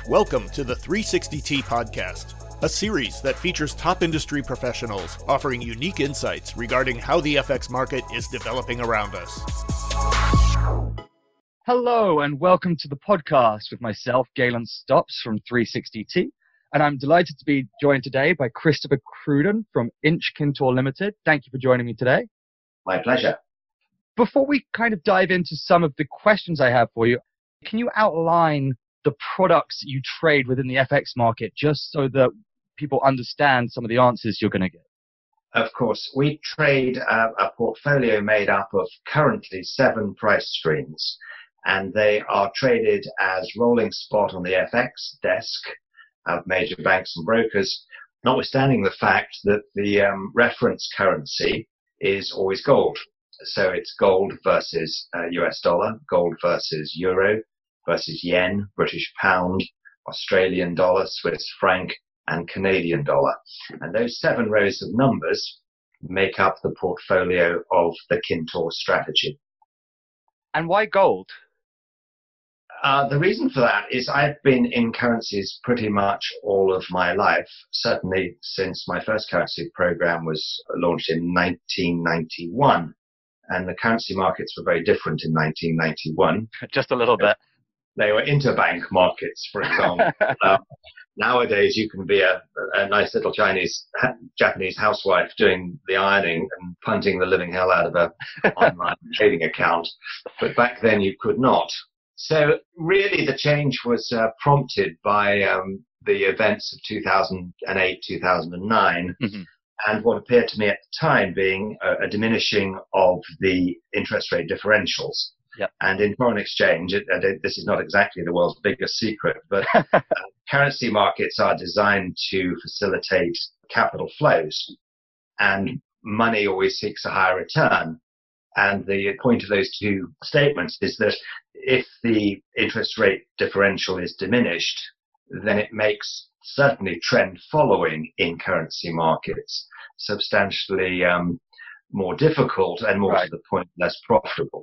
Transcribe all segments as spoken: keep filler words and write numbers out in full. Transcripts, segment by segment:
Welcome to the three sixty T podcast, a series that features top industry professionals offering unique insights regarding how the F X market is developing around us. Hello and welcome to the podcast with myself, Galen Stops from three sixty T. And I'm delighted to be joined today by Christopher Cruden from Inch Kintor Limited. Thank you for joining me today. My pleasure. Before we kind of dive into some of the questions I have for you, can you outline the products you trade within the F X market just so that people understand some of the answers you're going to get? Of course, we trade uh, a portfolio made up of currently seven price streams, and they are traded as rolling spot on the F X desk of major banks and brokers, notwithstanding the fact that the um, reference currency is always gold. So it's gold versus uh, U S dollar, gold versus euro, versus yen, British pound, Australian dollar, Swiss franc, and Canadian dollar. And those seven rows of numbers make up the portfolio of the Kintor strategy. And why gold? Uh, the reason for that is I've been in currencies pretty much all of my life, certainly since my first currency program was launched in nineteen ninety-one. And the currency markets were very different in nineteen ninety-one. Just a little bit. They were interbank markets, for example. uh, nowadays, you can be a, a nice little Chinese, Japanese housewife doing the ironing and punting the living hell out of an online trading account. But back then, you could not. So really, the change was uh, prompted by um, the events of two thousand eight, two thousand nine, mm-hmm. and what appeared to me at the time being a, a diminishing of the interest rate differentials. Yep. And in foreign exchange, it, it, this is not exactly the world's biggest secret, but uh, currency markets are designed to facilitate capital flows, and money always seeks a higher return. And the point of those two statements is that if the interest rate differential is diminished, then it makes certainly trend following in currency markets substantially um, more difficult and more right. to the point, less profitable.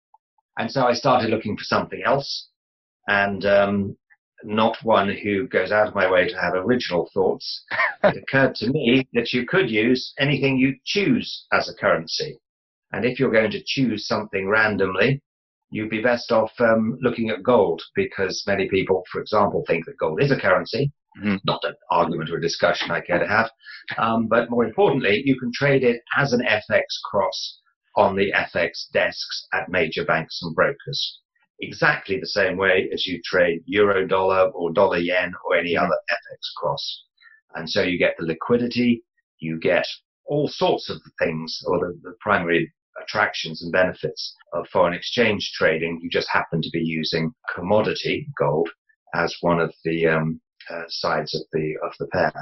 And so I started looking for something else, and um, not one who goes out of my way to have original thoughts. It occurred to me that you could use anything you choose as a currency. And if you're going to choose something randomly, you'd be best off um, looking at gold, because many people, for example, think that gold is a currency. Mm-hmm. Not an argument or a discussion I care to have. Um, but more importantly, you can trade it as an F X cross on the F X desks at major banks and brokers, exactly the same way as you trade euro dollar or dollar yen or any other F X cross. And so you get the liquidity, you get all sorts of things, or the, the primary attractions and benefits of foreign exchange trading. You just happen to be using commodity, gold, as one of the um, uh, sides of the of the pair.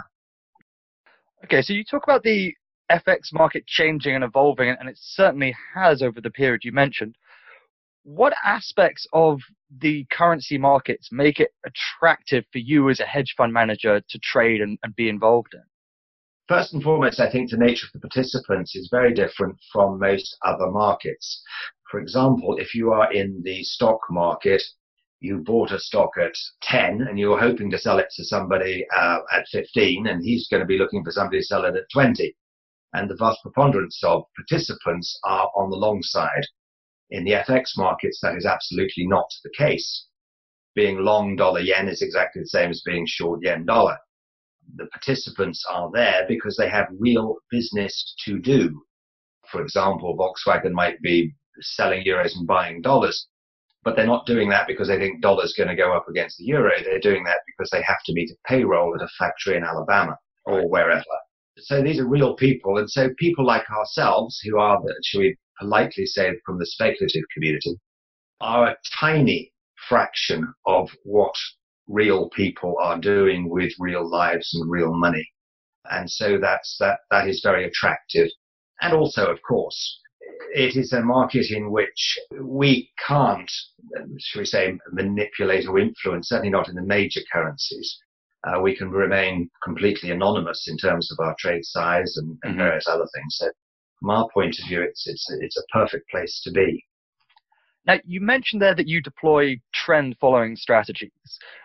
Okay, so you talk about the F X market changing and evolving, and it certainly has over the period you mentioned. What aspects of the currency markets make it attractive for you as a hedge fund manager to trade and, and be involved in? First and foremost, I think the nature of the participants is very different from most other markets. For example, if you are in the stock market, you bought a stock at ten and you're hoping to sell it to somebody uh, at fifteen, and he's going to be looking for somebody to sell it at twenty. And the vast preponderance of participants are on the long side. In the F X markets, that is absolutely not the case. Being long dollar yen is exactly the same as being short yen dollar. The participants are there because they have real business to do. For example, Volkswagen might be selling euros and buying dollars, but they're not doing that because they think dollar's going to go up against the euro. They're doing that because they have to meet a payroll at a factory in Alabama or wherever. So these are real people, and so people like ourselves, who are, the, shall we politely say, from the speculative community, are a tiny fraction of what real people are doing with real lives and real money. And so that's that that is very attractive. And also, of course, it is a market in which we can't, shall we say, manipulate or influence, certainly not in the major currencies. Uh, we can remain completely anonymous in terms of our trade size and, and mm-hmm. various other things. So from our point of view, it's it's it's a perfect place to be. Now, you mentioned there that you deploy trend-following strategies.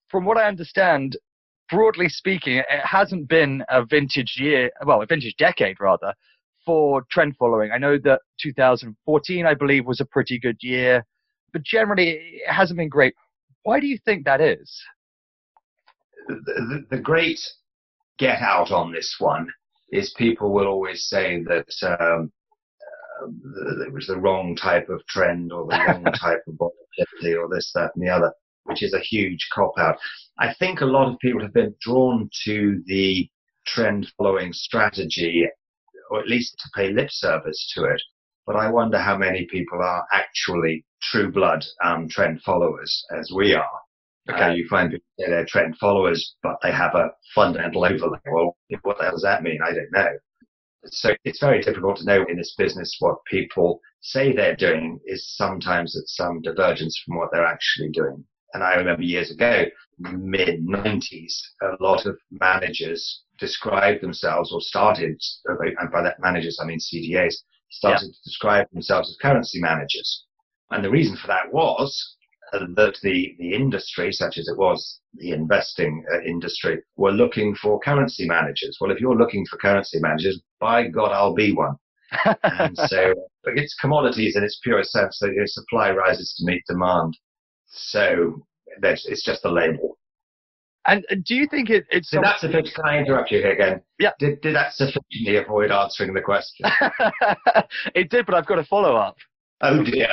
from what I understand, broadly speaking, it hasn't been a vintage year, well, a vintage decade rather, for trend following. I know that two thousand fourteen, I believe, was a pretty good year, but generally it hasn't been great. Why do you think that is? The, the, the great get out on this one is people will always say that um, uh, it was the wrong type of trend or the wrong type of volatility or this, that, and the other, which is a huge cop-out. I think a lot of people have been drawn to the trend-following strategy, or at least to pay lip service to it. But I wonder how many people are actually true-blood um, trend followers, as we are. Okay. Uh, you find people say they're trend followers, but they have a fundamental overlay. Well, what the hell does that mean? I don't know. So it's very difficult to know in this business what people say they're doing is sometimes at some divergence from what they're actually doing. And I remember years ago, mid nineties, a lot of managers described themselves or started, and by that managers I mean C D As, started yeah. to describe themselves as currency managers. And the reason for that was uh, that the, the industry, such as it was, the investing uh, industry, were looking for currency managers. Well, if you're looking for currency managers, by God, I'll be one. And so it's commodities in its purest sense, that your supply rises to meet demand. So that's, it's just a label. And do you think it, it's... Did that sufficient, can I interrupt you here again? Yeah. Did, did that sufficiently avoid answering the question? It did, but I've got a follow-up. Oh, dear.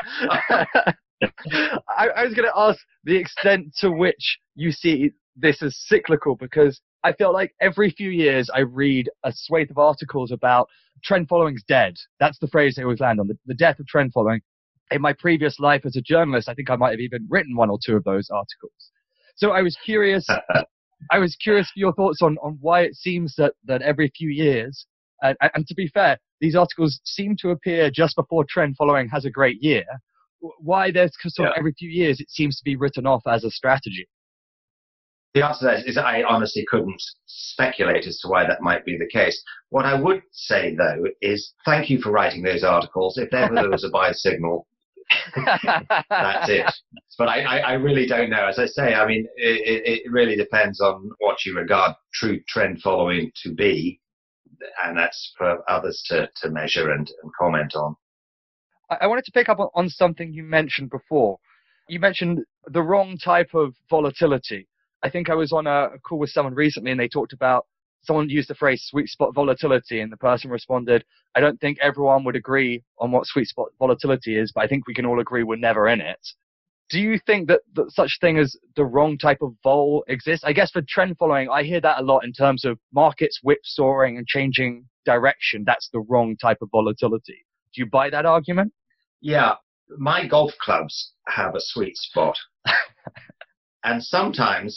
I, I was going to ask the extent to which you see this as cyclical, because I feel like every few years I read a swathe of articles about trend following's dead. That's the phrase they always land on, the, the death of trend following. In my previous life as a journalist, I think I might have even written one or two of those articles. So I was curious, I was curious for your thoughts on, on why it seems that, that every few years, and, and to be fair, these articles seem to appear just before trend following has a great year. Why there's sort of yeah. every few years it seems to be written off as a strategy. The answer to that is I honestly couldn't speculate as to why that might be the case. What I would say, though, is thank you for writing those articles. If ever there was a buy signal, that's it. But I, I, I really don't know. As I say, I mean, it, it really depends on what you regard true trend following to be, and that's for others to, to measure and, and comment on. I wanted to pick up on something you mentioned before. You mentioned the wrong type of volatility. I think I was on a call with someone recently and they talked about, someone used the phrase sweet spot volatility, and the person responded, I don't think everyone would agree on what sweet spot volatility is, but I think we can all agree we're never in it. Do you think that, that such thing as the wrong type of vol exists? I guess for trend following, I hear that a lot in terms of markets whipsawing and changing direction. That's the wrong type of volatility. Do you buy that argument? Yeah. My golf clubs have a sweet spot. And sometimes,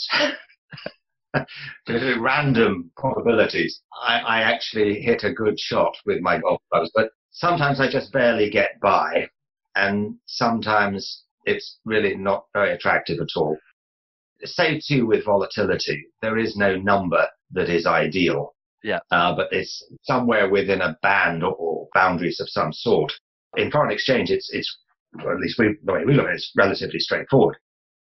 due to random probabilities, I, I actually hit a good shot with my golf clubs. But sometimes I just barely get by. And sometimes it's really not very attractive at all. Same too with volatility. There is no number that is ideal. Yeah. Uh, but it's somewhere within a band or, or boundaries of some sort. In foreign exchange, it's, it's or at least we, the way we look at it, it's relatively straightforward.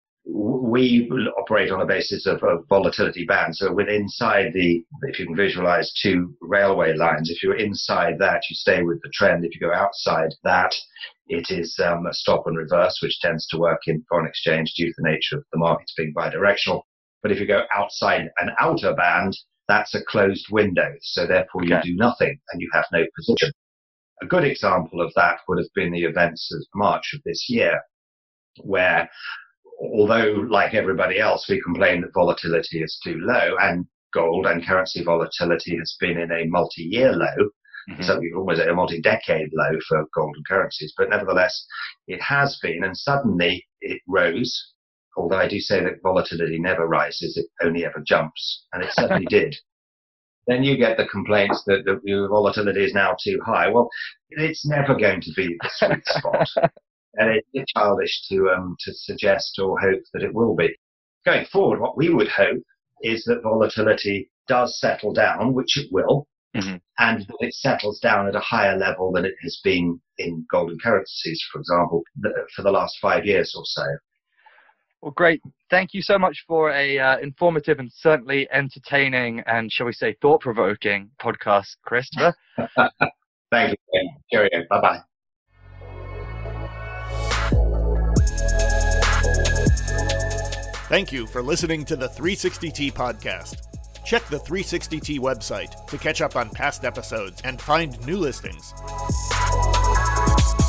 We operate on a basis of a volatility band. So within inside the, if you can visualize two railway lines, if you're inside that, you stay with the trend. If you go outside that, it is um, a stop and reverse, which tends to work in foreign exchange due to the nature of the markets being bidirectional. But if you go outside an outer band, that's a closed window. So therefore you okay. do nothing and you have no position. A good example of that would have been the events of March of this year, where although, like everybody else, we complain that volatility is too low, and gold and currency volatility has been in a multi-year low, mm-hmm. so almost a multi-decade low for gold and currencies, but nevertheless, it has been, and suddenly it rose, although I do say that volatility never rises, it only ever jumps, and it suddenly did. Then you get the complaints that the volatility is now too high. Well, it's never going to be the sweet spot. And it's childish to um, to suggest or hope that it will be. Going forward, what we would hope is that volatility does settle down, which it will, mm-hmm. and that it settles down at a higher level than it has been in gold and currencies, for example, the, for the last five years or so. Well, great. Thank you so much for a uh, informative and certainly entertaining and, shall we say, thought-provoking podcast, Christopher. Thank you. Cheerio. Bye-bye. Thank you for listening to the three sixty T podcast. Check the three sixty T website to catch up on past episodes and find new listings.